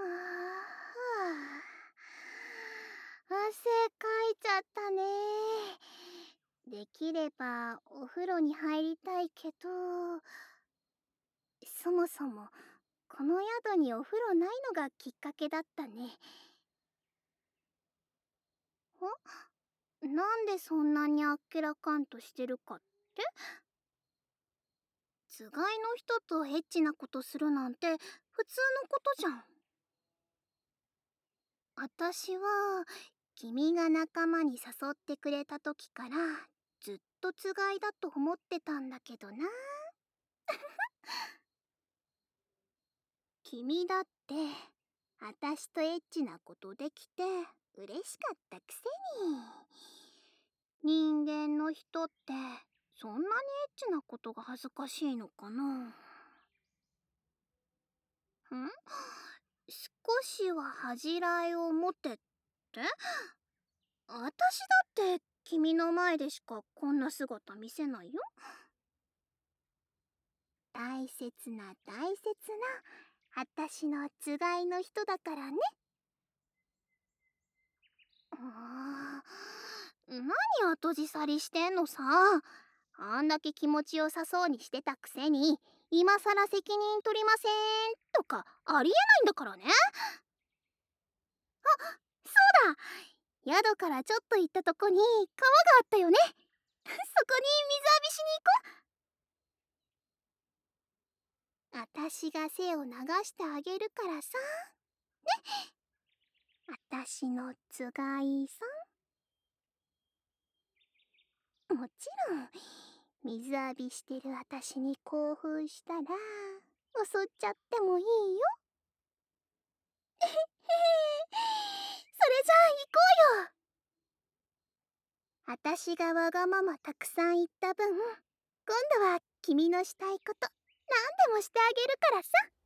汗かいちゃったね。できればお風呂に入りたいけど、そもそもこの宿にお風呂ないのがきっかけだったね。なんでそんなにあっけらかんとしてるかって？つがいの人とエッチなことするなんて普通のことじゃん。あたしは君が仲間に誘ってくれた時からずっとつがいだと思ってたんだけどな。君だってあたしとエッチなことできて嬉しかったくせに。人間の人ってそんなにエッチなことが恥ずかしいのかな。少しは恥じらいを持てって？あたしだって君の前でしかこんな姿見せないよ。大切な大切なあたしのつがいの人だからね。何後じ去りしてんのさ。あんだけ気持ちよさそうにしてたくせに今さら責任取りませんとかありえないんだからね。そうだ、宿からちょっと行ったとこに川があったよね。そこに水浴びしに行こう。あたしが背を流してあげるからさ。あたしのつがいさん。もちろん水浴びしてるあたしに興奮したら襲っちゃってもいいよ。へへへ、それじゃあ行こうよ。あたしがわがままたくさん言った分、今度は君のしたいこと何でもしてあげるからさ。